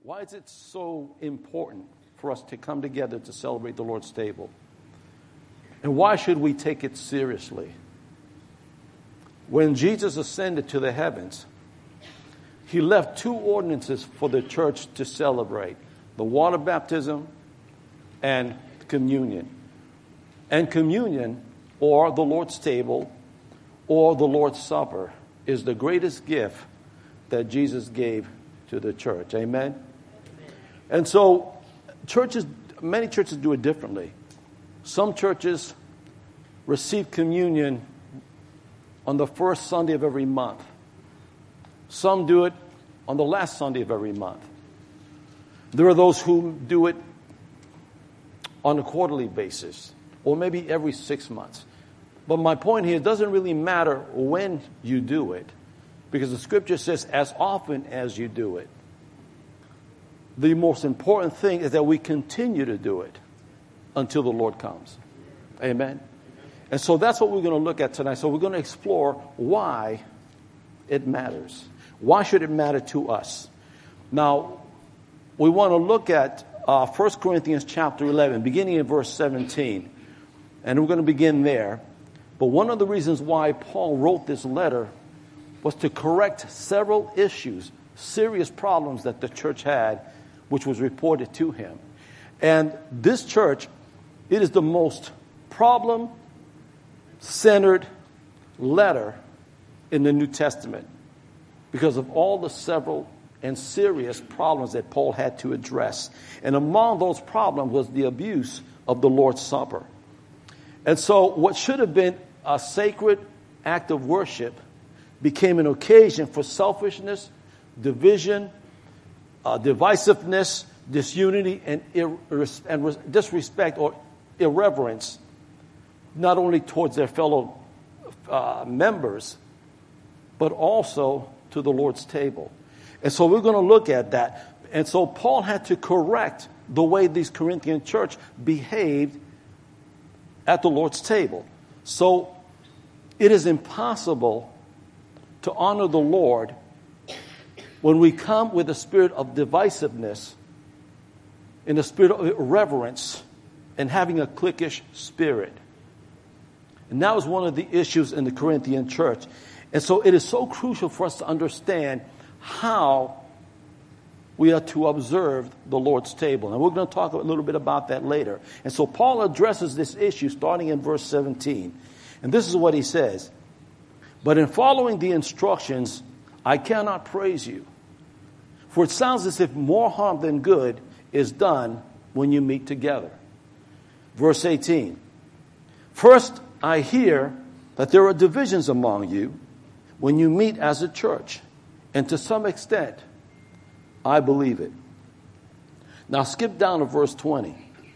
Why is it so important for us to come together to celebrate the Lord's table? And why should we take it seriously? When Jesus ascended to the heavens, he left two ordinances for the church to celebrate: the water baptism and communion. And communion, or the Lord's table, or the Lord's Supper, is the greatest gift that Jesus gave to the church. Amen? And so many churches do it differently. Some churches receive communion on the first Sunday of every month. Some do it on the last Sunday of every month. There are those who do it on a quarterly basis, or maybe every 6 months. But my point here, it doesn't really matter when you do it, because the scripture says as often as you do it. The most important thing is that we continue to do it until the Lord comes. Amen? And so that's what we're going to look at tonight. So we're going to explore why it matters. Why should it matter to us? Now, we want to look at 1 Corinthians chapter 11, beginning in verse 17. And we're going to begin there. But one of the reasons why Paul wrote this letter was to correct several issues, serious problems that the church had, which was reported to him. And this church, it is the most problem-centered letter in the New Testament because of all the several and serious problems that Paul had to address. And among those problems was the abuse of the Lord's Supper. And so what should have been a sacred act of worship became an occasion for selfishness, division, divisiveness, disunity, and disrespect or irreverence, not only towards their fellow members, but also to the Lord's table. And so we're going to look at that. And so Paul had to correct the way these Corinthian church behaved at the Lord's table. So it is impossible to honor the Lord when we come with a spirit of divisiveness, in a spirit of irreverence, and having a cliquish spirit. And that was one of the issues in the Corinthian church. And so it is so crucial for us to understand how we are to observe the Lord's table. And we're going to talk a little bit about that later. And so Paul addresses this issue starting in verse 17. And this is what he says: "But in following the instructions, I cannot praise you. For it sounds as if more harm than good is done when you meet together." Verse 18. "First, I hear that there are divisions among you when you meet as a church. And to some extent, I believe it." Now skip down to verse 20.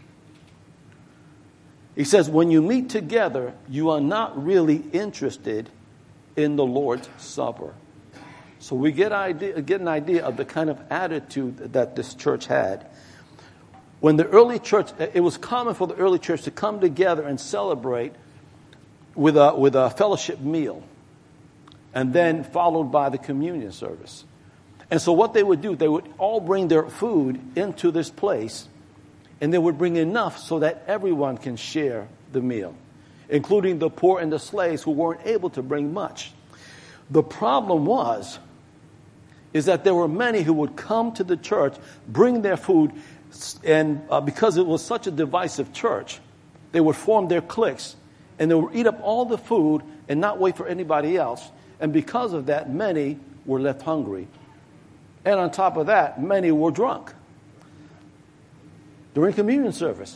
He says, "When you meet together, you are not really interested in the Lord's Supper." So we get an idea of the kind of attitude that this church had. When the early church, it was common for the early church to come together and celebrate with a fellowship meal, and then followed by the communion service. And so what they would do, they would all bring their food into this place, and they would bring enough so that everyone can share the meal, including the poor and the slaves who weren't able to bring much. The problem is that there were many who would come to the church, bring their food, and because it was such a divisive church, they would form their cliques, and they would eat up all the food and not wait for anybody else. And because of that, many were left hungry. And on top of that, many were drunk during communion service.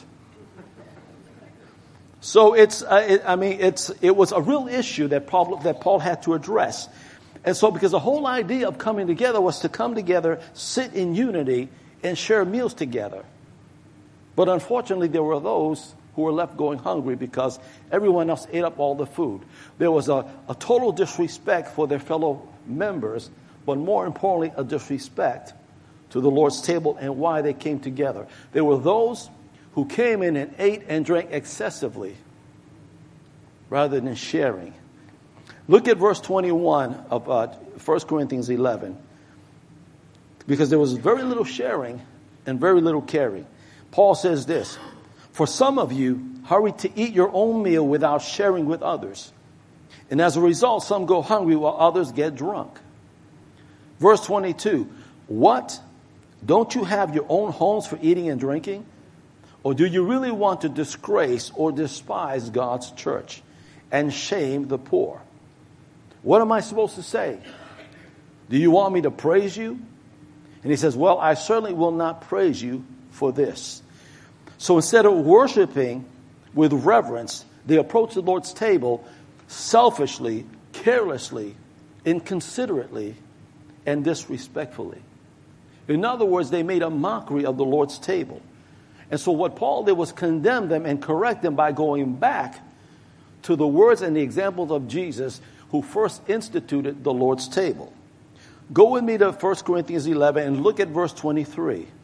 So it was a real issue that Paul had to address. And so because the whole idea of coming together was to come together, sit in unity, and share meals together. But unfortunately, there were those who were left going hungry because everyone else ate up all the food. There was a total disrespect for their fellow members, but more importantly, a disrespect to the Lord's table and why they came together. There were those who came in and ate and drank excessively rather than sharing. Look at verse 21 of 1 Corinthians 11. because there was very little sharing and very little caring. Paul says this, for some of you hurry to eat your own meal without sharing with others. And as a result, some go hungry while others get drunk. Verse 22, what? Don't you have your own homes for eating and drinking? Or do you really want to disgrace or despise God's church and shame the poor? What am I supposed to say? Do you want me to praise you? And he says, well, I certainly will not praise you for this. So instead of worshiping with reverence, they approach the Lord's table selfishly, carelessly, inconsiderately, and disrespectfully. In other words, they made a mockery of the Lord's table. And so what Paul did was condemn them and correct them by going back to the words and the examples of Jesus, who first instituted the Lord's table. Go with me to 1 Corinthians 11 and look at verse 23. It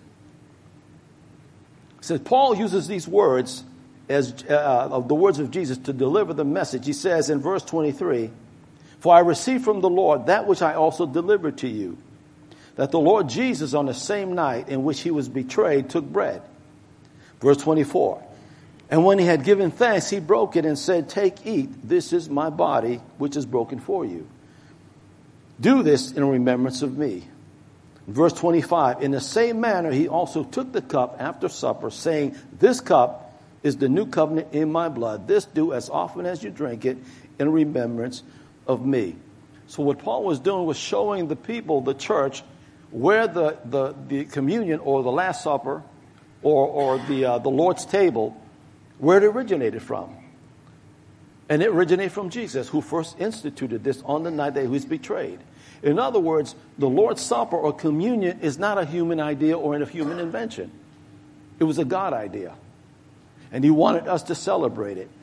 says, Paul uses these words as of the words of Jesus to deliver the message. He says in verse 23, for I received from the Lord that which I also delivered to you, that the Lord Jesus on the same night in which he was betrayed took bread. Verse 24, and when he had given thanks, he broke it and said, take, eat, this is my body, which is broken for you. Do this in remembrance of me. Verse 25, in the same manner, he also took the cup after supper, saying, this cup is the new covenant in my blood. This do as often as you drink it in remembrance of me. So what Paul was doing was showing the people, the church, where the communion or the Last Supper or the Lord's table, where it originated from. And it originated from Jesus, who first instituted this on the night that he was betrayed. In other words, the Lord's Supper or communion is not a human idea or a human invention. It was a God idea. And he wanted us to celebrate it.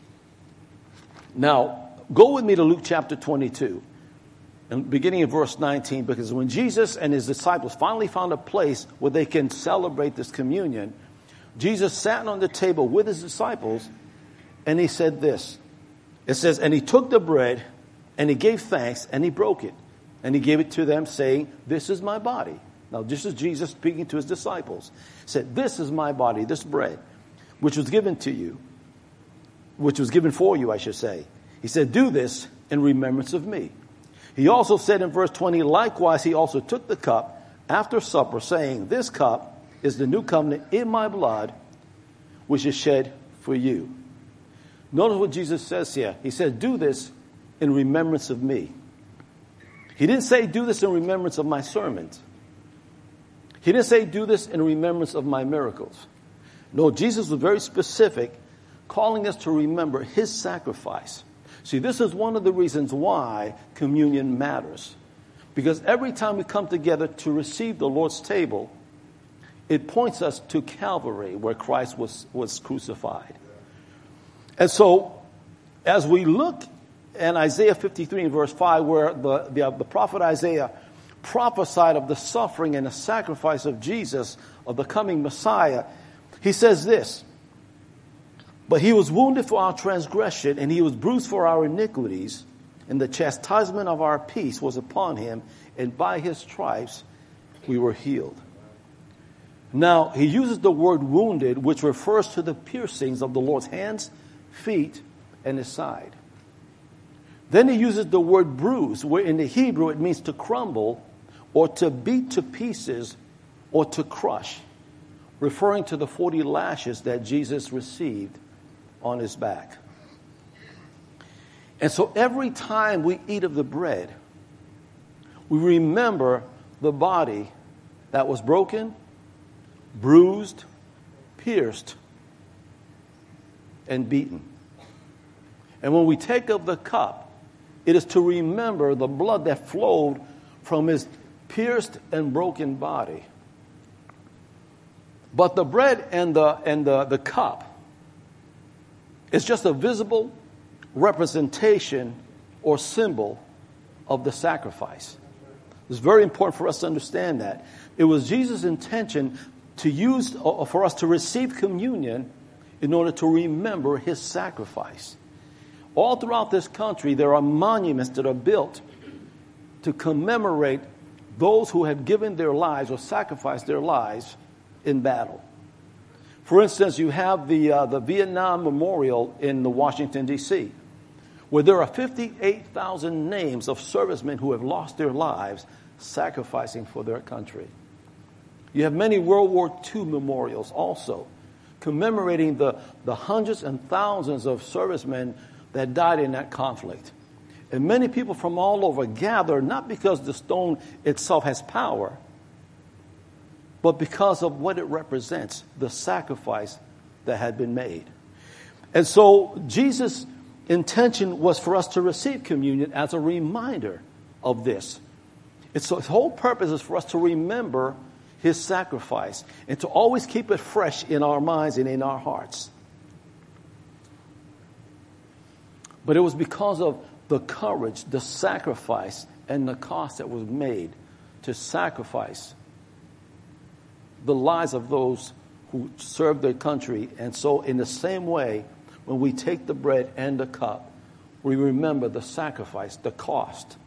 Now, go with me to Luke chapter 22, and beginning in verse 19, because when Jesus and his disciples finally found a place where they can celebrate this communion, Jesus sat on the table with his disciples, and he said this. It says, and he took the bread, and he gave thanks, and he broke it. And he gave it to them, saying, this is my body. Now, this is Jesus speaking to his disciples. He said, this is my body, this bread, which was given to you, which was given for you, I should say. He said, do this in remembrance of me. He also said in verse 20, likewise, he also took the cup after supper, saying, this cup is the new covenant in my blood, which is shed for you. Notice what Jesus says here. He said, do this in remembrance of me. He didn't say, do this in remembrance of my sermons. He didn't say, do this in remembrance of my miracles. No, Jesus was very specific, calling us to remember his sacrifice. See, this is one of the reasons why communion matters. Because every time we come together to receive the Lord's table, it points us to Calvary, where Christ was crucified. And so, as we look in Isaiah 53 and verse 5, where the prophet Isaiah prophesied of the suffering and the sacrifice of Jesus, of the coming Messiah, he says this, but he was wounded for our transgression, and he was bruised for our iniquities, and the chastisement of our peace was upon him, and by his stripes we were healed. Now, he uses the word wounded, which refers to the piercings of the Lord's hands, feet, and his side. Then he uses the word bruise, where in the Hebrew it means to crumble or to beat to pieces or to crush, referring to the 40 lashes that Jesus received on his back. And so every time we eat of the bread, we remember the body that was broken, bruised, pierced, and beaten. And when we take of the cup, it is to remember the blood that flowed from his pierced and broken body. But the bread and the cup is just a visible representation or symbol of the sacrifice. It's very important for us to understand that. It was Jesus' intention to use, or for us to receive communion in order to remember his sacrifice. All throughout this country, there are monuments that are built to commemorate those who had given their lives or sacrificed their lives in battle. For instance, you have the Vietnam Memorial in Washington, D.C., where there are 58,000 names of servicemen who have lost their lives sacrificing for their country. You have many World War II memorials also, commemorating the hundreds and thousands of servicemen that died in that conflict. And many people from all over gather, not because the stone itself has power, but because of what it represents, the sacrifice that had been made. And so Jesus' intention was for us to receive communion as a reminder of this. His whole purpose is for us to remember his sacrifice and to always keep it fresh in our minds and in our hearts. But it was because of the courage, the sacrifice, and the cost that was made to sacrifice the lives of those who served their country. And so in the same way, when we take the bread and the cup, we remember the sacrifice, the cost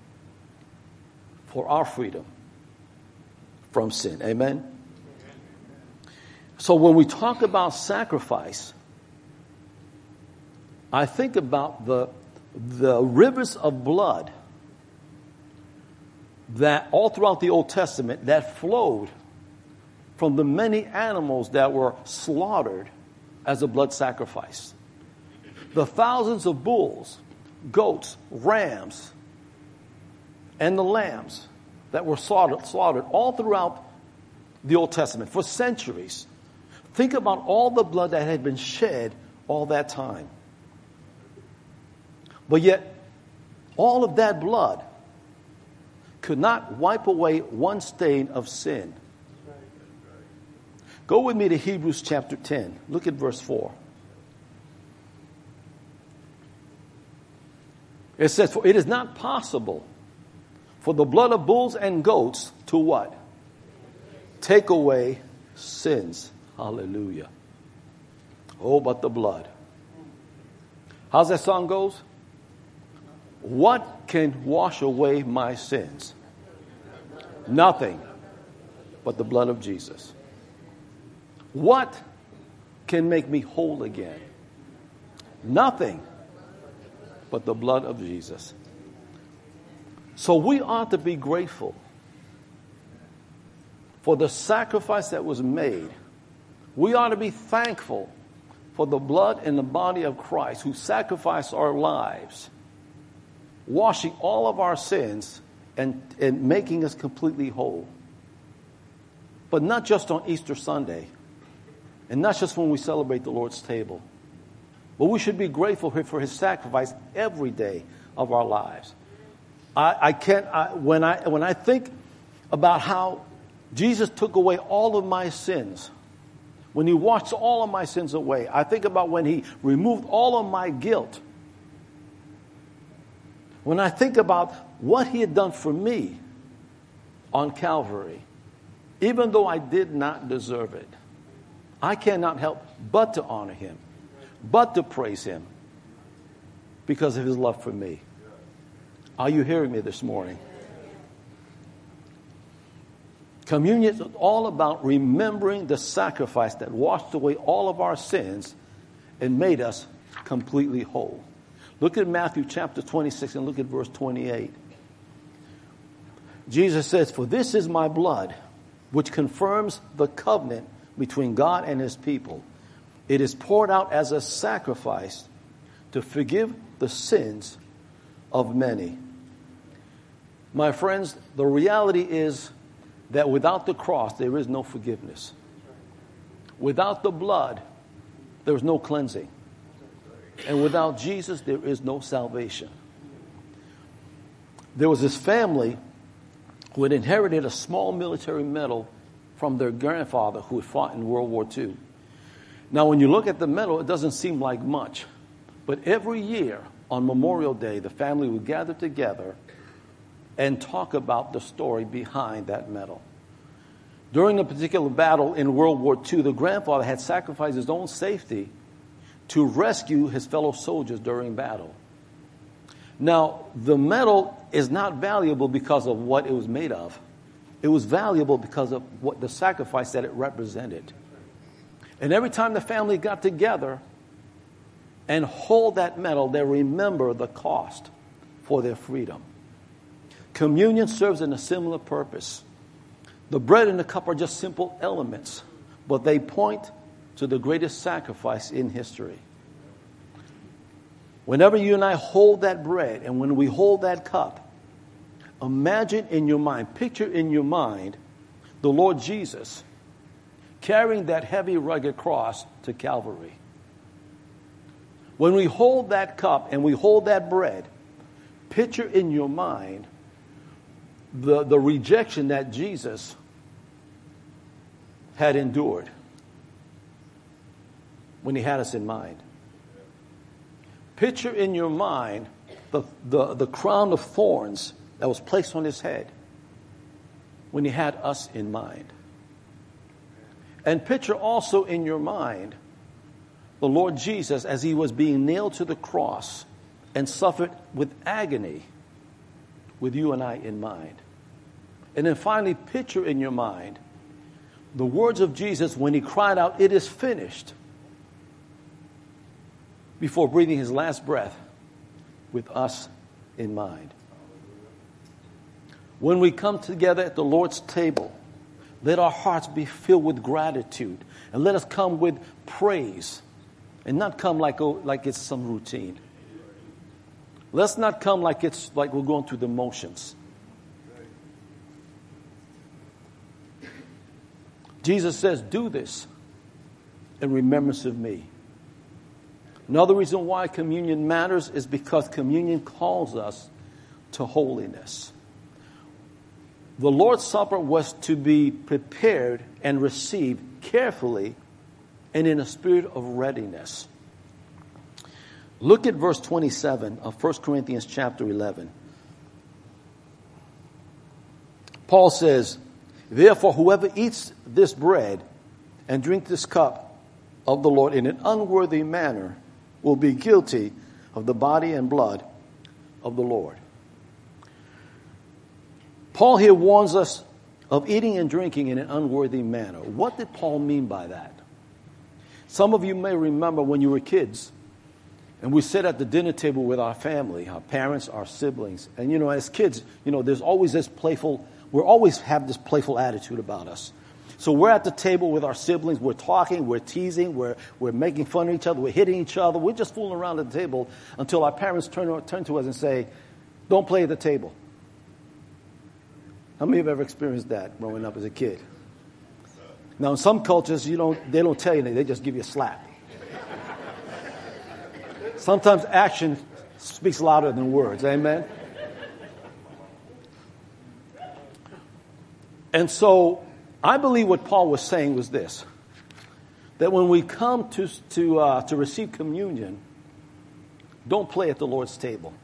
for our freedom from sin. Amen? So when we talk about sacrifice, I think about the rivers of blood that all throughout the Old Testament that flowed from the many animals that were slaughtered as a blood sacrifice. The thousands of bulls, goats, rams, and the lambs that were slaughtered all throughout the Old Testament for centuries. Think about all the blood that had been shed all that time. But yet, all of that blood could not wipe away one stain of sin. Go with me to Hebrews chapter 10. Look at verse 4. It says, "For it is not possible for the blood of bulls and goats to" what? "Take away sins." Hallelujah. Oh, but the blood. How's that song goes? "What can wash away my sins? Nothing but the blood of Jesus." What can make me whole again? Nothing but the blood of Jesus. So we ought to be grateful for the sacrifice that was made. We ought to be thankful for the blood and the body of Christ who sacrificed our lives, washing all of our sins and making us completely whole. But not just on Easter Sunday, and not just when we celebrate the Lord's table, but we should be grateful for his sacrifice every day of our lives. When I think about how Jesus took away all of my sins, when he washed all of my sins away, I think about when he removed all of my guilt. When I think about what he had done for me on Calvary, even though I did not deserve it, I cannot help but to honor him, but to praise him because of his love for me. Are you hearing me this morning? Communion is all about remembering the sacrifice that washed away all of our sins and made us completely whole. Look at Matthew chapter 26 and look at verse 28. Jesus says, "For this is my blood, which confirms the covenant between God and his people. It is poured out as a sacrifice to forgive the sins of many." My friends, the reality is that without the cross, there is no forgiveness. Without the blood, there is no cleansing. And without Jesus, there is no salvation. There was this family who had inherited a small military medal from their grandfather who had fought in World War II. Now, when you look at the medal, it doesn't seem like much. But every year on Memorial Day, the family would gather together and talk about the story behind that medal. During a particular battle in World War II, the grandfather had sacrificed his own safety to rescue his fellow soldiers during battle. Now, the metal is not valuable because of what it was made of. It was valuable because of what the sacrifice that it represented. And every time the family got together and hold that metal, they remember the cost for their freedom. Communion serves in a similar purpose. The bread and the cup are just simple elements, but they point to the greatest sacrifice in history. Whenever you and I hold that bread and when we hold that cup, imagine in your mind, picture in your mind the Lord Jesus carrying that heavy, rugged cross to Calvary. When we hold that cup and we hold that bread, picture in your mind the rejection that Jesus had endured when he had us in mind. Picture in your mind the crown of thorns that was placed on his head when he had us in mind. And picture also in your mind the Lord Jesus as he was being nailed to the cross and suffered with agony with you and I in mind. And then finally picture in your mind the words of Jesus when he cried out, "It is finished," before breathing his last breath with us in mind. When we come together at the Lord's table, let our hearts be filled with gratitude, and let us come with praise and not come like it's some routine. Let's not come like we're going through the motions. Jesus says, "Do this in remembrance of me." Another reason why communion matters is because communion calls us to holiness. The Lord's Supper was to be prepared and received carefully and in a spirit of readiness. Look at verse 27 of 1 Corinthians chapter 11. Paul says, "Therefore, whoever eats this bread and drinks this cup of the Lord in an unworthy manner will be guilty of the body and blood of the Lord." Paul here warns us of eating and drinking in an unworthy manner. What did Paul mean by that? Some of you may remember when you were kids and we sit at the dinner table with our family, our parents, our siblings. And, as kids, there's always we always have this playful attitude about us. So we're at the table with our siblings, we're talking, we're teasing, we're making fun of each other, we're hitting each other, we're just fooling around at the table until our parents turn to us and say, "Don't play at the table." How many have ever experienced that growing up as a kid? Now, in some cultures, they don't tell you anything, they just give you a slap. Sometimes action speaks louder than words, amen? And so, I believe what Paul was saying was this, that when we come to receive communion, don't play at the Lord's table.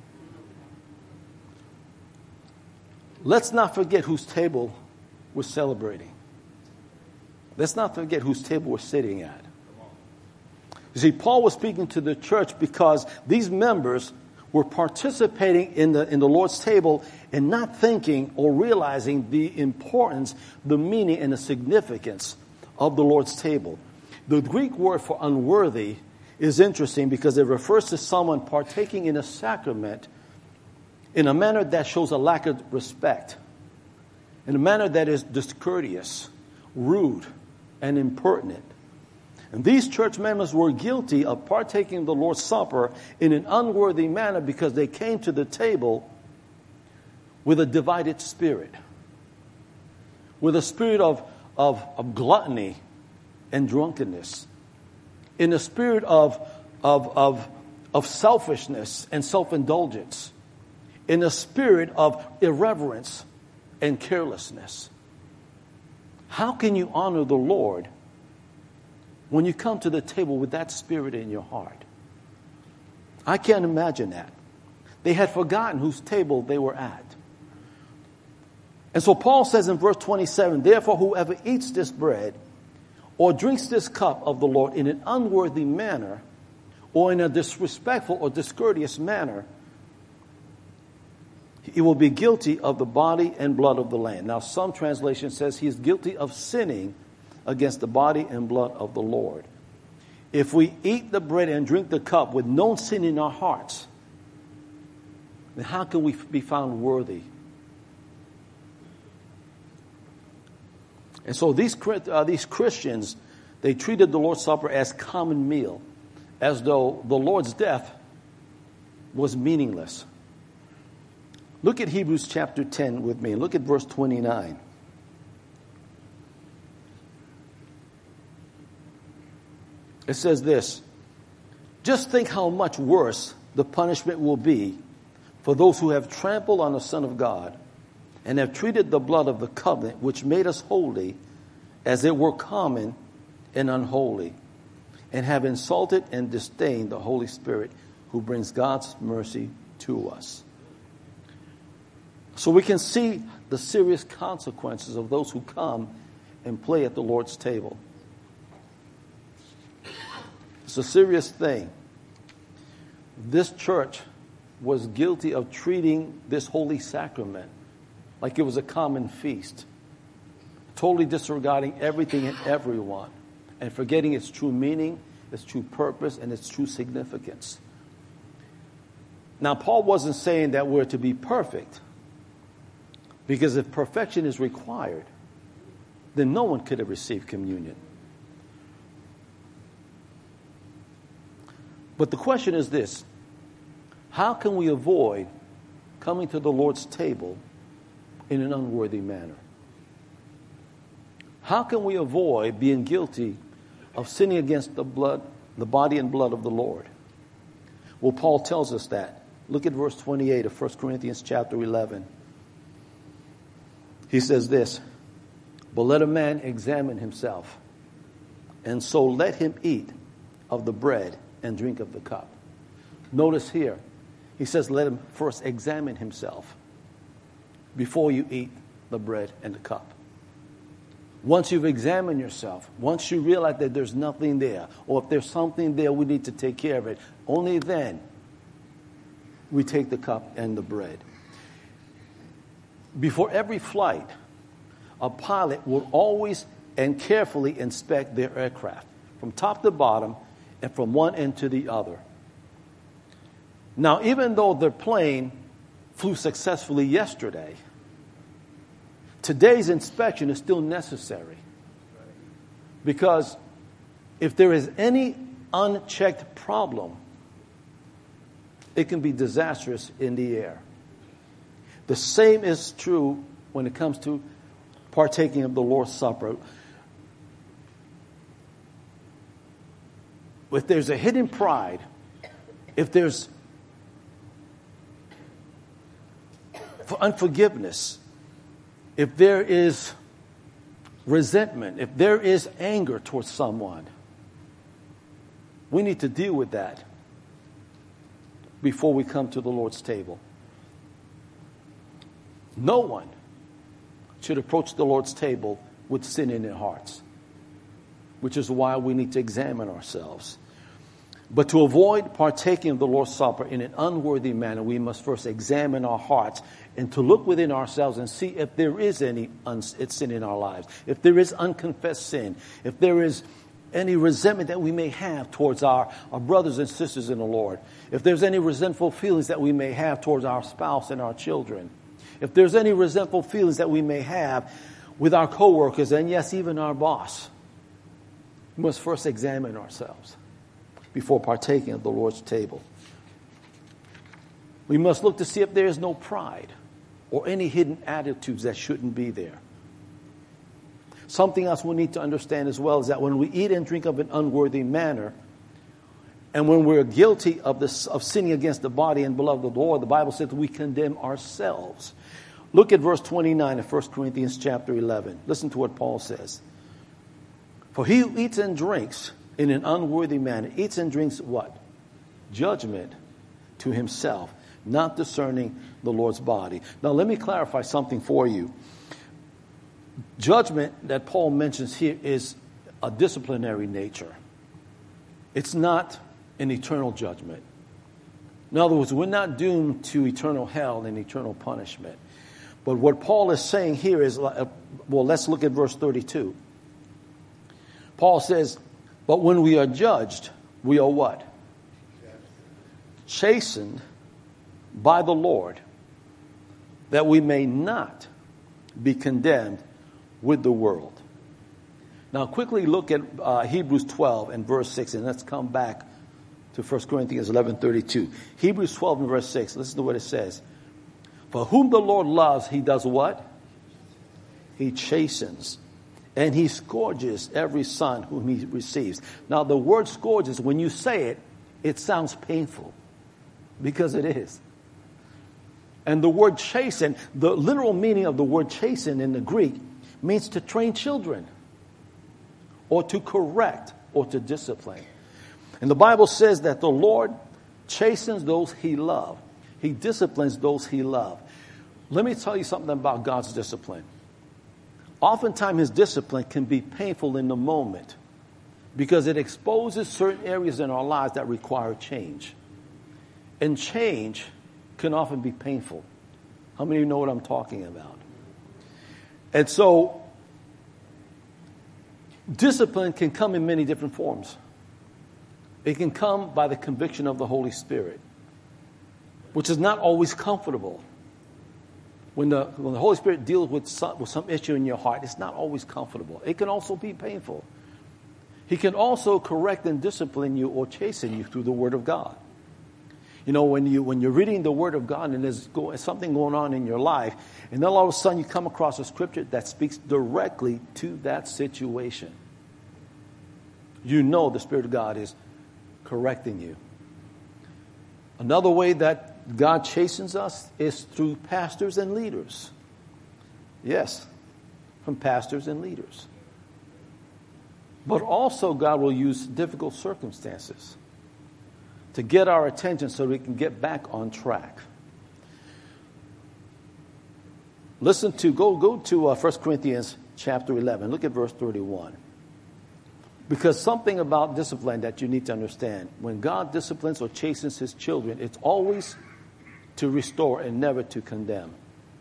Let's not forget whose table we're celebrating. Let's not forget whose table we're sitting at. You see, Paul was speaking to the church because these members were participating in the Lord's table and not thinking or realizing the importance, the meaning, and the significance of the Lord's table. The Greek word for unworthy is interesting because it refers to someone partaking in a sacrament in a manner that shows a lack of respect, in a manner that is discourteous, rude, and impertinent. And these church members were guilty of partaking of the Lord's Supper in an unworthy manner because they came to the table with a divided spirit, with a spirit of gluttony and drunkenness, in a spirit of selfishness and self-indulgence, in a spirit of irreverence and carelessness. How can you honor the Lord when you come to the table with that spirit in your heart? I can't imagine that. They had forgotten whose table they were at. And so Paul says in verse 27, "Therefore whoever eats this bread or drinks this cup of the Lord in an unworthy manner or in a disrespectful or discourteous manner he will be guilty of the body and blood of the Lamb. Now, some translation says he is guilty of sinning against the body and blood of the Lord. If we eat the bread and drink the cup with no sin in our hearts, then how can we be found worthy? And so these Christians, they treated the Lord's Supper as common meal, as though the Lord's death was meaningless. Look at Hebrews chapter 10 with me. Look at verse 29. It says this, just think how much worse the punishment will be for those who have trampled on the Son of God and have treated the blood of the covenant which made us holy as it were common and unholy, and have insulted and disdained the Holy Spirit who brings God's mercy to us. So we can see the serious consequences of those who come and play at the Lord's table. It's a serious thing. This church was guilty of treating this holy sacrament like it was a common feast, totally disregarding everything and everyone, and forgetting its true meaning, its true purpose, and its true significance. Now, Paul wasn't saying that we're to be perfect, because if perfection is required, then no one could have received communion. But the question is this: how can we avoid coming to the Lord's table in an unworthy manner? How can we avoid being guilty of sinning against the body and blood of the Lord? Well, Paul tells us that. Look at verse 28 of 1 Corinthians chapter 11. He says this, but let a man examine himself, and so let him eat of the bread and drink of the cup. Notice here, he says let him first examine himself before you eat the bread and the cup. Once you've examined yourself, once you realize that there's nothing there, or if there's something there, we need to take care of it, only then we take the cup and the bread. Before every flight, a pilot will always and carefully inspect their aircraft from top to bottom and from one end to the other. Now, even though their plane flew successfully yesterday, today's inspection is still necessary, because if there is any unchecked problem, it can be disastrous in the air. The same is true when it comes to partaking of the Lord's Supper. If there's a hidden pride, if there's unforgiveness, if there is resentment, if there is anger towards someone, we need to deal with that before we come to the Lord's table. No one should approach the Lord's table with sin in their hearts, which is why we need to examine ourselves. But to avoid partaking of the Lord's Supper in an unworthy manner, we must first examine our hearts and to look within ourselves and see if there is any sin in our lives, if there is unconfessed sin, if there is any resentment that we may have towards our brothers and sisters in the Lord, if there's any resentful feelings that we may have towards our spouse and our children, if there's any resentful feelings that we may have with our coworkers and yes, even our boss, we must first examine ourselves before partaking of the Lord's table. We must look to see if there is no pride or any hidden attitudes that shouldn't be there. Something else we need to understand as well is that when we eat and drink of an unworthy manner, and when we're guilty of sinning against the body and blood of the Lord, the Bible says that we condemn ourselves. Look at verse 29 of 1 Corinthians chapter 11. Listen to what Paul says. For he who eats and drinks in an unworthy manner eats and drinks what? Judgment to himself, not discerning the Lord's body. Now let me clarify something for you. Judgment that Paul mentions here is a disciplinary nature. It's not an eternal judgment. In other words, we're not doomed to eternal hell and eternal punishment. But what Paul is saying here is, well, let's look at verse 32. Paul says, but when we are judged, we are what? Chastened by the Lord, that we may not be condemned with the world. Now quickly look at Hebrews 12 and verse 6, and let's come back to 1 Corinthians 11:32. Hebrews 12 and verse 6, listen to what it says. For whom the Lord loves, he does what? He chastens. And he scourges every son whom he receives. Now the word scourges, when you say it, it sounds painful. Because it is. And the word chasten, the literal meaning of the word chasten in the Greek means to train children, or to correct, or to discipline. And the Bible says that the Lord chastens those he loves. He disciplines those he loves. Let me tell you something about God's discipline. Oftentimes his discipline can be painful in the moment because it exposes certain areas in our lives that require change. And change can often be painful. How many of you know what I'm talking about? And so, discipline can come in many different forms. It can come by the conviction of the Holy Spirit, which is not always comfortable. When the Holy Spirit deals with some issue in your heart, it's not always comfortable. It can also be painful. He can also correct and discipline you or chasten you through the Word of God. You know, when you're reading the Word of God and there's something going on in your life, and then all of a sudden you come across a scripture that speaks directly to that situation, you know the Spirit of God is correcting you. Another way that God chastens us is through pastors and leaders. Yes, from pastors and leaders. But also God will use difficult circumstances to get our attention so we can get back on track. Listen to, go to 1 Corinthians chapter 11. Look at verse 31. Because something about discipline that you need to understand. When God disciplines or chastens his children, it's always to restore and never to condemn.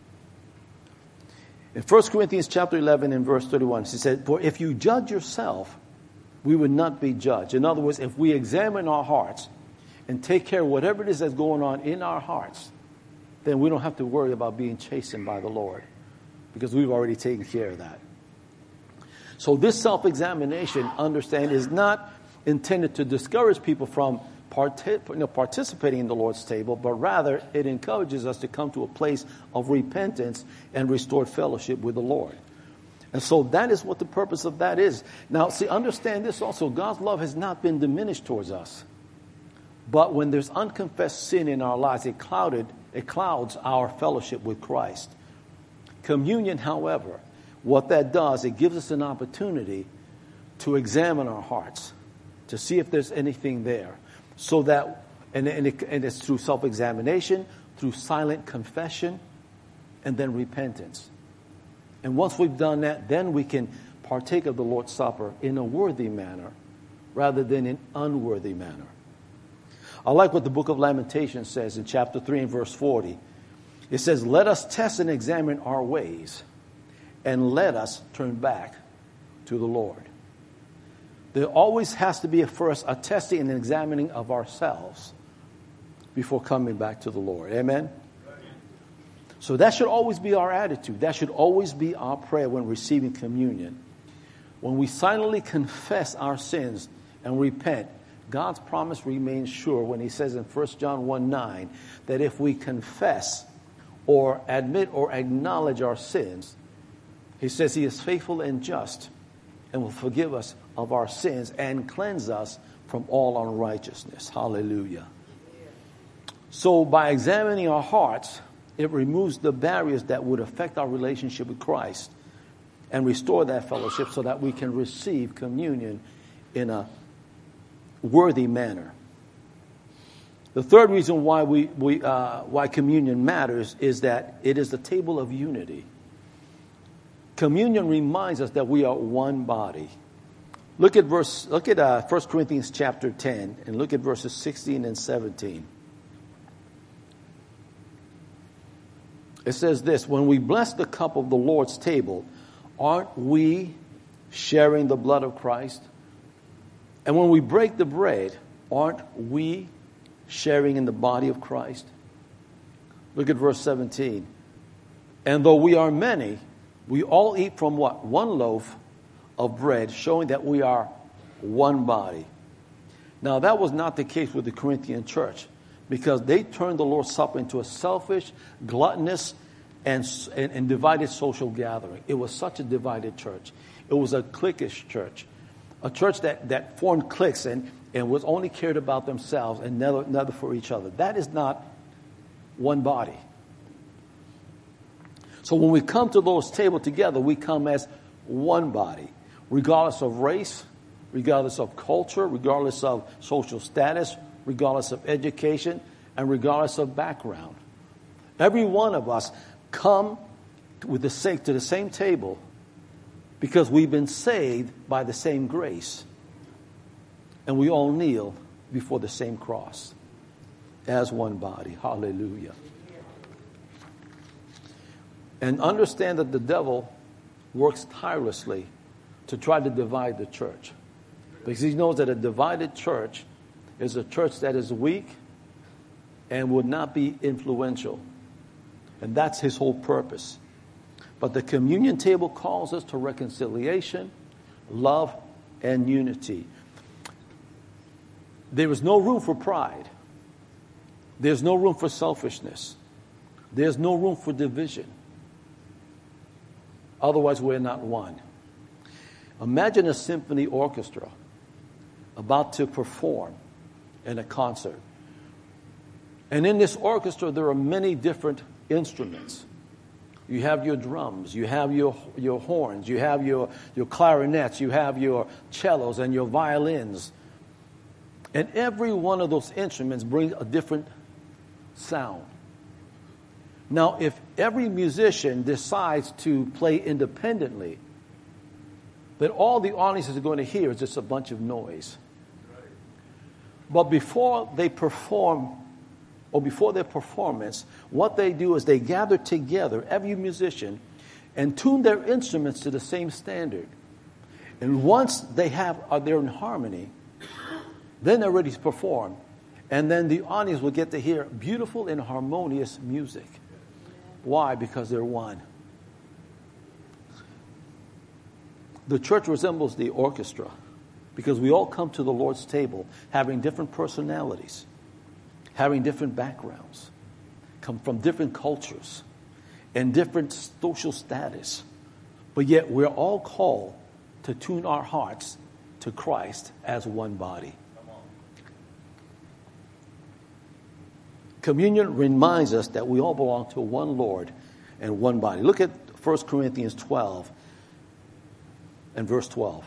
In 1 Corinthians chapter 11 and verse 31, he said, for if you judge yourself, we would not be judged. In other words, if we examine our hearts and take care of whatever it is that's going on in our hearts, then we don't have to worry about being chastened by the Lord, because we've already taken care of that. So this self-examination, understand, is not intended to discourage people from participating in the Lord's table, but rather it encourages us to come to a place of repentance and restored fellowship with the Lord. And so that is what the purpose of that is. Now, see, understand this also. God's love has not been diminished towards us. But when there's unconfessed sin in our lives, it clouds our fellowship with Christ. Communion, however, what that does, it gives us an opportunity to examine our hearts, to see if there's anything there. So that, and it's through self-examination, through silent confession, and then repentance. And once we've done that, then we can partake of the Lord's Supper in a worthy manner rather than in unworthy manner. I like what the book of Lamentations says in chapter 3 and verse 40. It says, let us test and examine our ways, and let us turn back to the Lord. There always has to be first a testing and examining of ourselves before coming back to the Lord. Amen? So that should always be our attitude. That should always be our prayer when receiving communion. When we silently confess our sins and repent, God's promise remains sure when he says in 1 John 1:9 that if we confess or admit or acknowledge our sins, he says he is faithful and just and will forgive us of our sins and cleanse us from all unrighteousness. Hallelujah. So by examining our hearts, it removes the barriers that would affect our relationship with Christ and restore that fellowship so that we can receive communion in a worthy manner. The third reason why why communion matters is that it is the table of unity. Communion reminds us that we are one body. Look at 1 Corinthians chapter 10 and look at verses 16 and 17. It says this, when we bless the cup of the Lord's table, aren't we sharing the blood of Christ? And when we break the bread, aren't we sharing in the body of Christ? Look at verse 17. And though we are many, we all eat from what? One loaf of bread, showing that we are one body. Now, that was not the case with the Corinthian church, because they turned the Lord's Supper into a selfish, gluttonous, and divided social gathering. It was such a divided church. It was a cliquish church, a church that formed cliques and was only cared about themselves and never for each other. That is not one body. So when we come to the Lord's table together, we come as one body, regardless of race, regardless of culture, regardless of social status, regardless of education, and regardless of background. Every one of us come to the same table because we've been saved by the same grace. And we all kneel before the same cross as one body. Hallelujah. And understand that the devil works tirelessly to try to divide the church, because he knows that a divided church is a church that is weak and would not be influential. And that's his whole purpose. But the communion table calls us to reconciliation, love, and unity. There is no room for pride. There's no room for selfishness. There's no room for division. Otherwise, we're not one. Imagine a symphony orchestra about to perform in a concert. And in this orchestra, there are many different instruments. You have your drums, you have your horns, you have your clarinets, you have your cellos and your violins. And every one of those instruments brings a different sound. Now, if every musician decides to play independently, then all the audience is going to hear is just a bunch of noise. But before they perform, or before their performance, what they do is they gather together, every musician, and tune their instruments to the same standard. And once they're in harmony, then they're ready to perform. And then the audience will get to hear beautiful and harmonious music. Why? Because they're one. The church resembles the orchestra because we all come to the Lord's table having different personalities, having different backgrounds, come from different cultures and different social status. But yet we're all called to tune our hearts to Christ as one body. Communion reminds us that we all belong to one Lord and one body. Look at 1 Corinthians 12 and verse 12.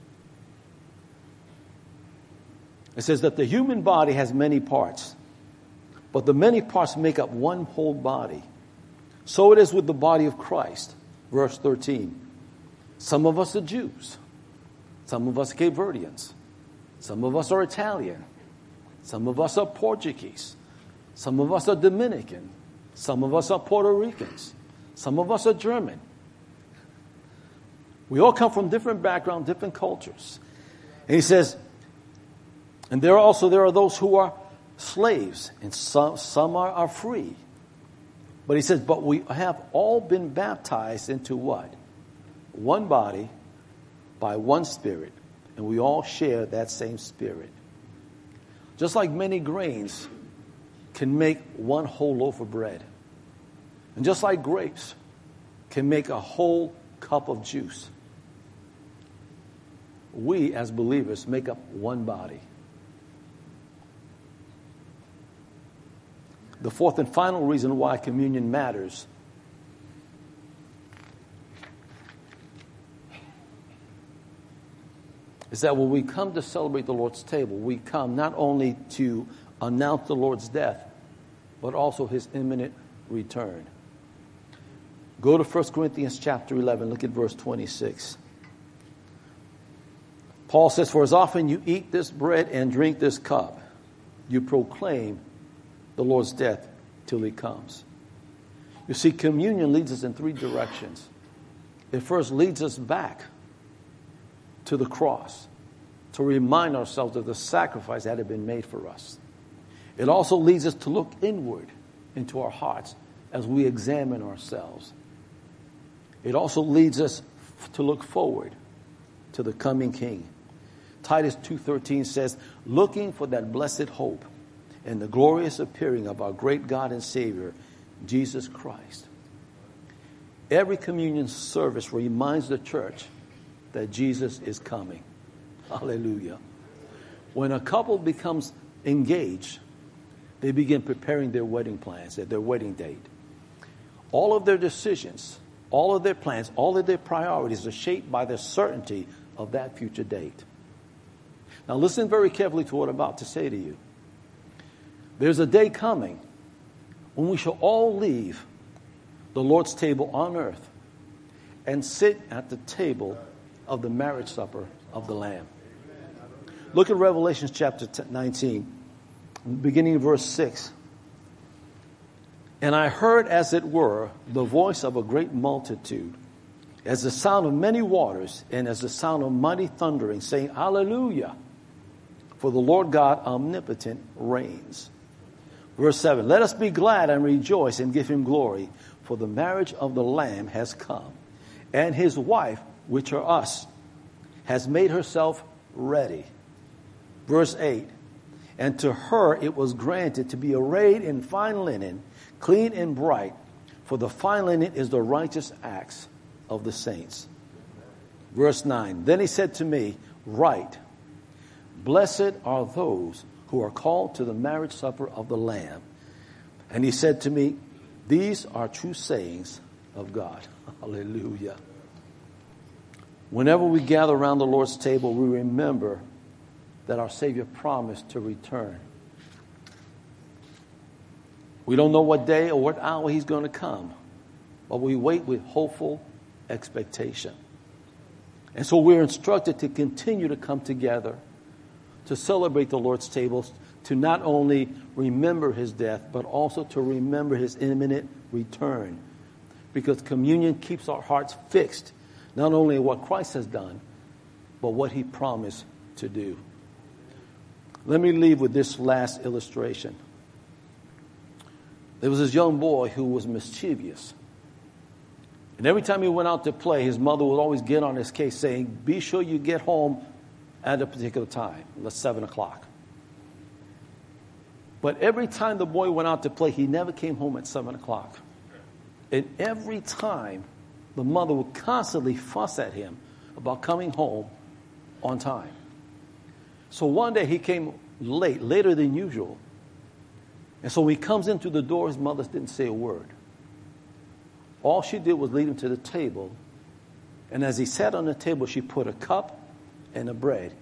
It says that the human body has many parts, but the many parts make up one whole body. So it is with the body of Christ. Verse 13. Some of us are Jews. Some of us are Cape Verdeans. Some of us are Italian. Some of us are Portuguese. Some of us are Dominican. Some of us are Puerto Ricans. Some of us are German. We all come from different backgrounds, different cultures. And he says, and there are those who are slaves, and some are free. But he says, but we have all been baptized into what? One body by one Spirit, and we all share that same Spirit. Just like many grains can make one whole loaf of bread, and just like grapes can make a whole cup of juice, we as believers make up one body. The fourth and final reason why communion matters is that when we come to celebrate the Lord's table, we come not only to announce the Lord's death, but also his imminent return. Go to 1 Corinthians chapter 11, look at verse 26. Paul says, for as often you eat this bread and drink this cup, you proclaim the Lord's death till he comes. You see, communion leads us in three directions. It first leads us back to the cross to remind ourselves of the sacrifice that had been made for us. It also leads us to look inward into our hearts as we examine ourselves. It also leads us to look forward to the coming King. Titus 2:13 says, looking for that blessed hope and the glorious appearing of our great God and Savior, Jesus Christ. Every communion service reminds the church that Jesus is coming. Hallelujah. When a couple becomes engaged, they begin preparing their wedding plans at their wedding date. All of their decisions, all of their plans, all of their priorities are shaped by the certainty of that future date. Now listen very carefully to what I'm about to say to you. There's a day coming when we shall all leave the Lord's table on earth and sit at the table of the marriage supper of the Lamb. Look at Revelation chapter 19, beginning in verse 6. And I heard, as it were, the voice of a great multitude, as the sound of many waters, and as the sound of mighty thundering, saying, Hallelujah, for the Lord God omnipotent reigns. Verse 7, let us be glad and rejoice and give him glory, for the marriage of the Lamb has come, and his wife, which are us, has made herself ready. Verse 8, and to her it was granted to be arrayed in fine linen, clean and bright, for the fine linen is the righteous acts of the saints. Verse 9, then he said to me, write, blessed are those who are called to the marriage supper of the Lamb. And he said to me, these are true sayings of God. Hallelujah. Whenever we gather around the Lord's table, we remember that our Savior promised to return. We don't know what day or what hour he's going to come, but we wait with hopeful expectation. And so we're instructed to continue to come together to celebrate the Lord's table, to not only remember his death, but also to remember his imminent return. Because communion keeps our hearts fixed, not only on what Christ has done, but what he promised to do. Let me leave with this last illustration. There was this young boy who was mischievous. And every time he went out to play, his mother would always get on his case saying, be sure you get home at a particular time, let's 7 o'clock. But every time the boy went out to play, he never came home at 7 o'clock. And every time, the mother would constantly fuss at him about coming home on time. So one day he came late, later than usual. And so when he comes into the door, his mother didn't say a word. All she did was lead him to the table. And as he sat on the table, she put a cup and a bread.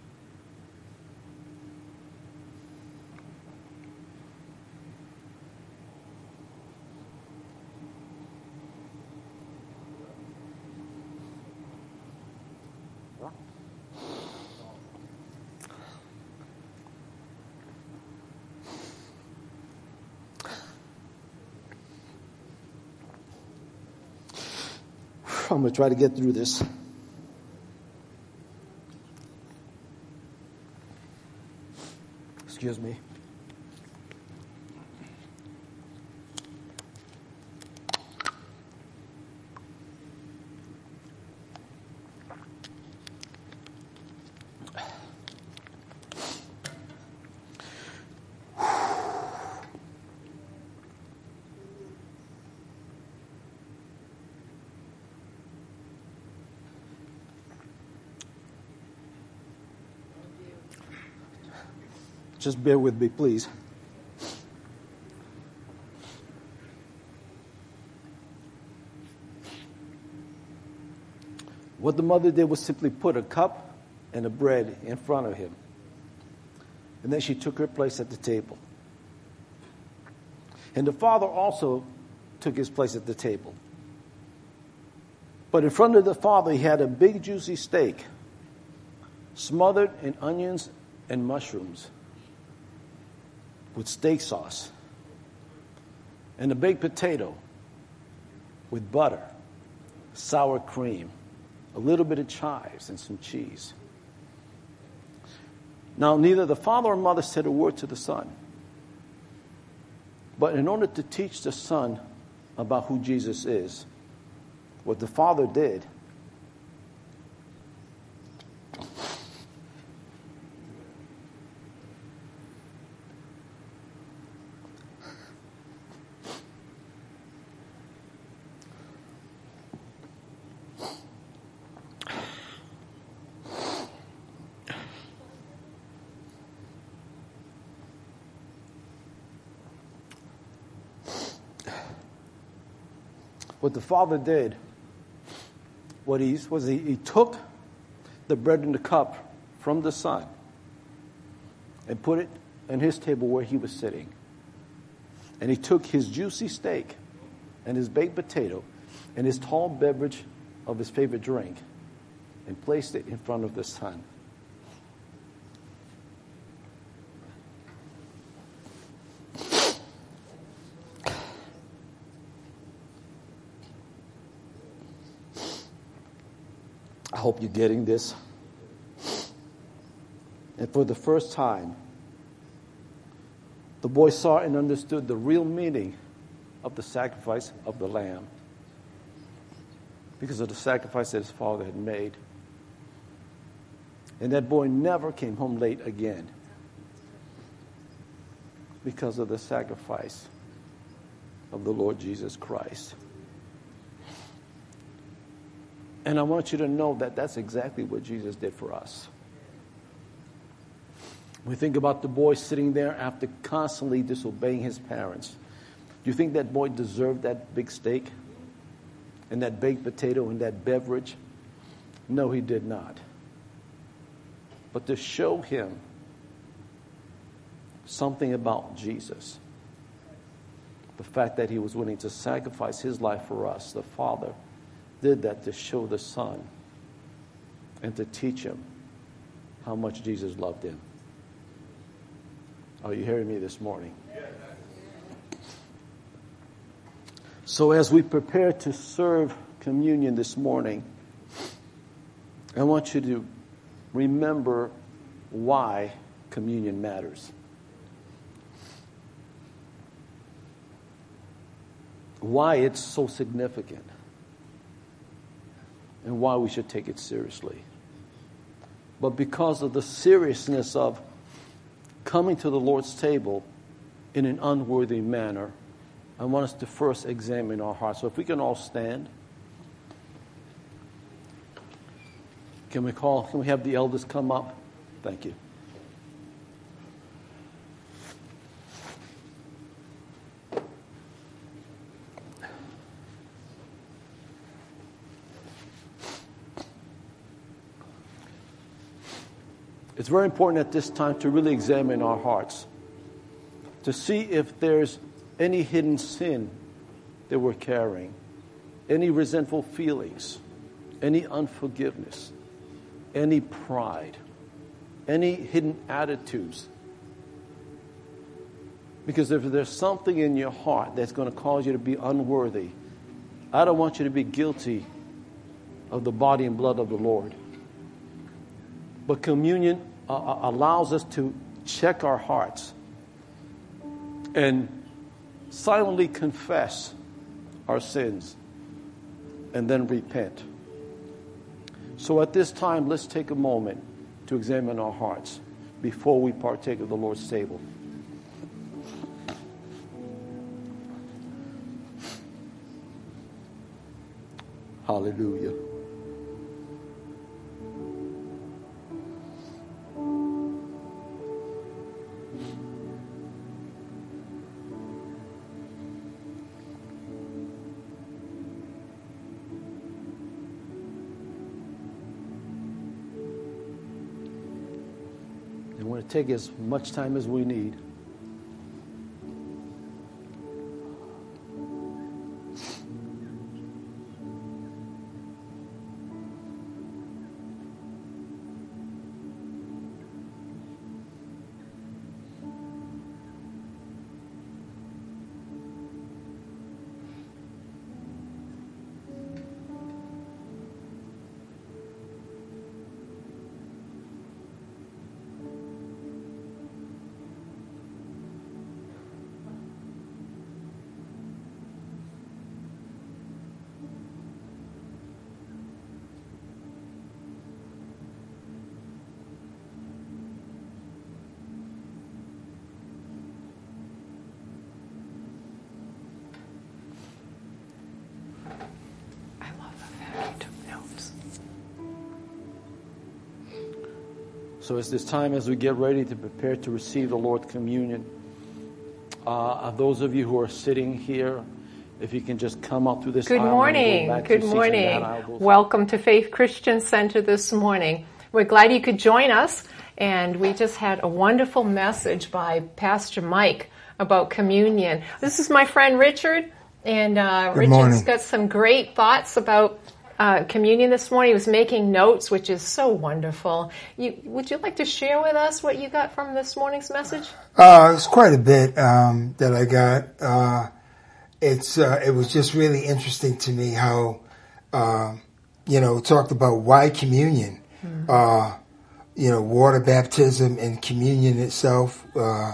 I'm going to try to get through this. Excuse me. Just bear with me, please. What the mother did was simply put a cup and a bread in front of him. And then she took her place at the table. And the father also took his place at the table. But in front of the father, he had a big juicy steak, smothered in onions and mushrooms, with steak sauce, and a baked potato with butter, sour cream, a little bit of chives, and some cheese. Now, neither the father or mother said a word to the son. But in order to teach the son about who Jesus is, what the father did, he took the bread and the cup from the son and put it on his table where he was sitting. And he took his juicy steak and his baked potato and his tall beverage of his favorite drink and placed it in front of the son. I hope you're getting this. And for the first time, the boy saw and understood the real meaning of the sacrifice of the lamb because of the sacrifice that his father had made. And that boy never came home late again because of the sacrifice of the Lord Jesus Christ. And I want you to know that that's exactly what Jesus did for us. We think about the boy sitting there after constantly disobeying his parents. Do you think that boy deserved that big steak and that baked potato and that beverage? No, he did not. But to show him something about Jesus, the fact that he was willing to sacrifice his life for us, the Father did that to show the Son and to teach him how much Jesus loved him. Are you hearing me this morning? So as we prepare to serve communion this morning, I want you to remember why communion matters. Why it's so significant. And why we should take it seriously. But because of the seriousness of coming to the Lord's table in an unworthy manner, I want us to first examine our hearts. So if we can all stand. Can we have the elders come up? Thank you. It's very important at this time to really examine our hearts, to see if there's any hidden sin that we're carrying, any resentful feelings, any unforgiveness, any pride, any hidden attitudes. Because if there's something in your heart that's going to cause you to be unworthy, I don't want you to be guilty of the body and blood of the Lord. But communion allows us to check our hearts and silently confess our sins and then repent. So at this time, let's take a moment to examine our hearts before we partake of the Lord's table. Hallelujah. And we're going to take as much time as we need. So it's this time as we get ready to prepare to receive the Lord's communion. Those of you who are sitting here, if you can just come up through this aisle. Good morning. Good morning. Welcome to Faith Christian Center this morning. We're glad you could join us. And we just had a wonderful message by Pastor Mike about communion. This is my friend Richard. And Richard's got some great thoughts about communion this morning. He was making notes, which is so wonderful. Would you like to share with us what you got from this morning's message? It's quite a bit that I got. It was just really interesting to me how, it talked about why communion, water baptism and communion itself,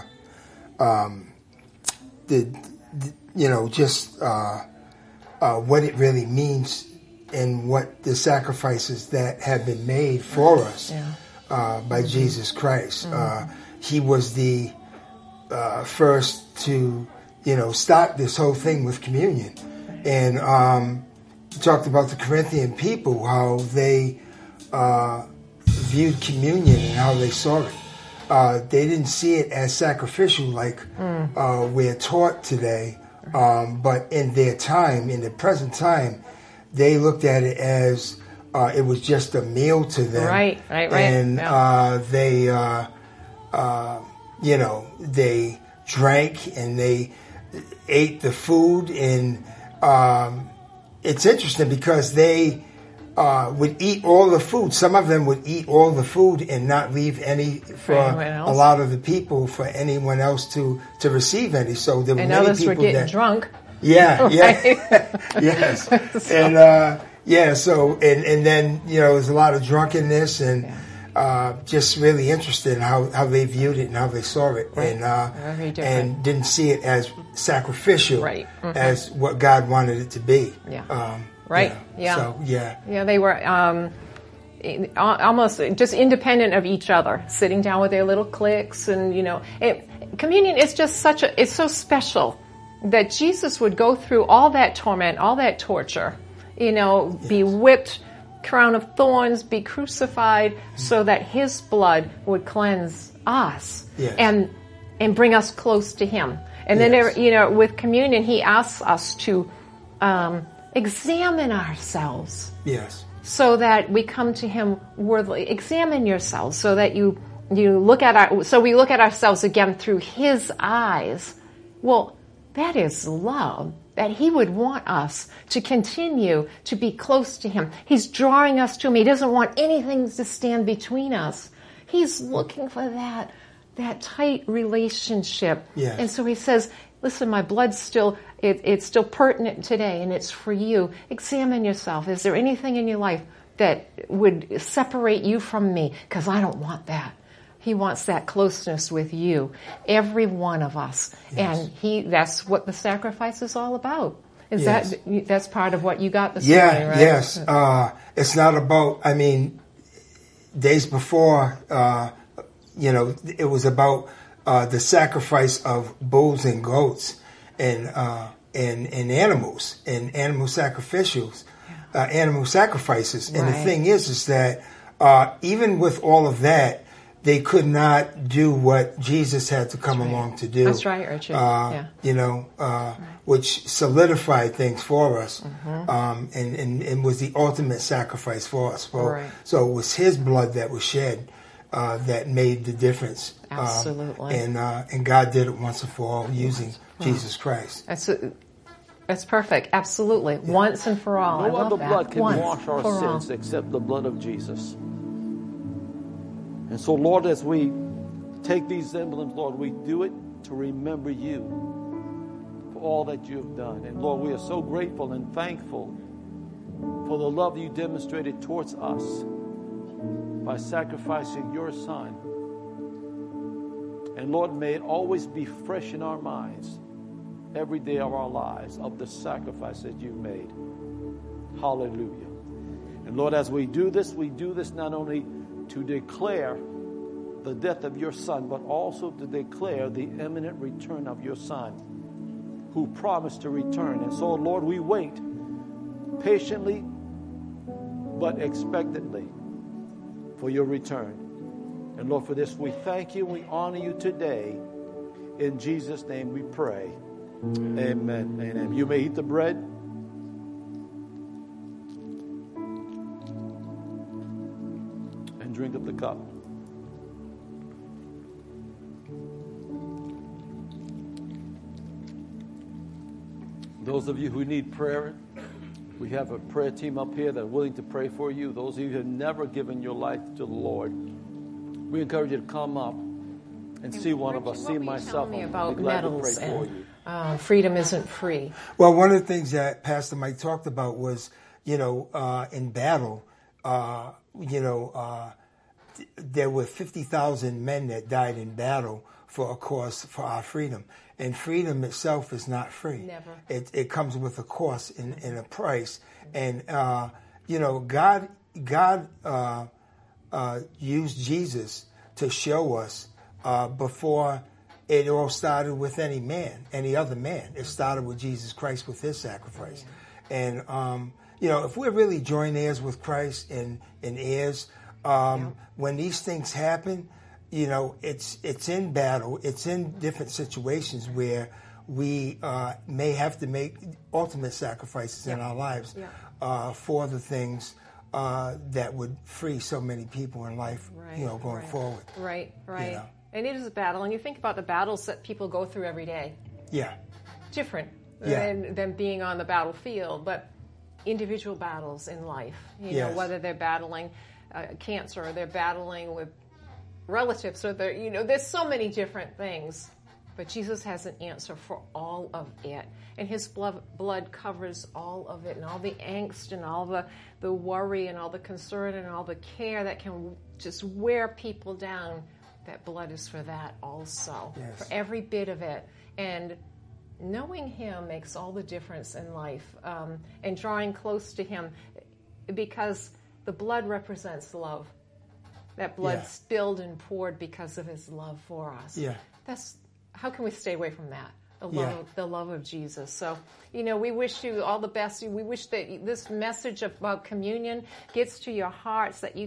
what it really means and what the sacrifices that have been made for us by Jesus Christ. He was the first to, start this whole thing with communion. And talked about the Corinthian people, how they viewed communion and how they saw it. They didn't see it as sacrificial like we're taught today. But in their time, in the present time, they looked at it as it was just a meal to them. Right. And they drank and they ate the food. And it's interesting because they would eat all the food. Some of them would eat all the food and not leave any for a lot of the people, for anyone else to receive any. So there were many others people were getting drunk. Yeah. Yes. And and then there's a lot of drunkenness and just really interested in how they viewed it and how they saw it, and didn't see it as sacrificial as what God wanted it to be. They were almost just independent of each other, sitting down with their little cliques, and communion is just it's so special that Jesus would go through all that torment, all that torture, be whipped, crown of thorns, be crucified, so that his blood would cleanse us and bring us close to him. And then, with communion, he asks us to examine ourselves. Yes. So that we come to him worthily. Examine yourselves so that you look at we look at ourselves again through his eyes. Well, that is love, that he would want us to continue to be close to him. He's drawing us to him. He doesn't want anything to stand between us. He's looking for that tight relationship. Yes. And so he says, listen, my blood's still, it's still pertinent today, and it's for you. Examine yourself. Is there anything in your life that would separate you from me? Because I don't want that. He wants that closeness with you, every one of us. Yes. And that's what the sacrifice is all about. That's part of what you got this morning, right? Yes. It's not about, days before, it was about the sacrifice of bulls and goats and animals and animal sacrificials, animal sacrifices. And the thing is that even with all of that, they could not do what Jesus had to come along to do. That's right, Richard. Which solidified things for us, and was the ultimate sacrifice for us. So it was his blood that was shed that made the difference. Absolutely. And God did it once and for all using Jesus Christ. That's perfect. Absolutely. Yeah. Once and for all. No other blood can wash our sins except the blood of Jesus. And so, Lord, as we take these emblems, Lord, we do it to remember you for all that you have done. And, Lord, we are so grateful and thankful for the love you demonstrated towards us by sacrificing your Son. And, Lord, may it always be fresh in our minds every day of our lives of the sacrifice that you made. Hallelujah. And, Lord, as we do this not only to declare the death of your Son, but also to declare the imminent return of your Son, who promised to return. And so, Lord, we wait patiently but expectantly for your return. And Lord, for this we thank you and we honor you today. In Jesus' name we pray. Amen. Amen. You may eat the bread. And drink of the cup. Those of you who need prayer, we have a prayer team up here that are willing to pray for you. Those of you who have never given your life to the Lord, we encourage you to come up and see one of us, see myself. Me about medals and freedom isn't free. Well, one of the things that Pastor Mike talked about was, in battle, there were 50,000 men that died in battle for a cause for our freedom. And freedom itself is not free. Never. It comes with a cost and a price. And, God used Jesus to show us before it all started with any other man. It started with Jesus Christ with his sacrifice. And, if we're really joint heirs with Christ and heirs, when these things happen, it's in battle. It's in different situations where we may have to make ultimate sacrifices in our lives for the things that would free so many people in life, going forward. Right. And it is a battle. And you think about the battles that people go through every day. Yeah. Different than being on the battlefield, but individual battles in life. You know, whether they're battling cancer or they're battling with relatives or there's so many different things. But Jesus has an answer for all of it. And his blood covers all of it, and all the angst and all the worry and all the concern and all the care that can just wear people down. That blood is for that also, for every bit of it. And knowing him makes all the difference in life, and drawing close to him, because the blood represents love. That blood spilled and poured because of his love for us. Yeah. How can we stay away from that? The love of Jesus. So, we wish you all the best. We wish that this message about communion gets to your hearts, that you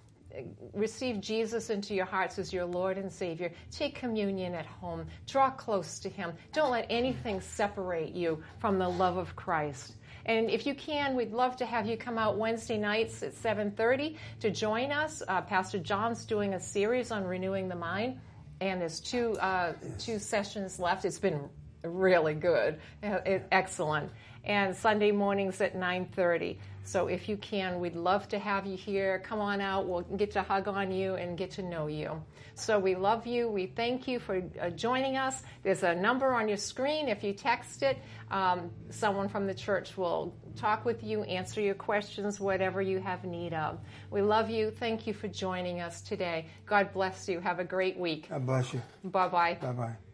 receive Jesus into your hearts as your Lord and Savior. Take communion at home. Draw close to him. Don't let anything separate you from the love of Christ. And if you can, we'd love to have you come out Wednesday nights at 7:30 to join us. Pastor John's doing a series on renewing the mind, and there's two sessions left. It's been really good, excellent. And Sunday mornings at 9:30. So if you can, we'd love to have you here. Come on out. We'll get to hug on you and get to know you. So we love you. We thank you for joining us. There's a number on your screen. If you text it, someone from the church will talk with you, answer your questions, whatever you have need of. We love you. Thank you for joining us today. God bless you. Have a great week. God bless you. Bye-bye. Bye-bye.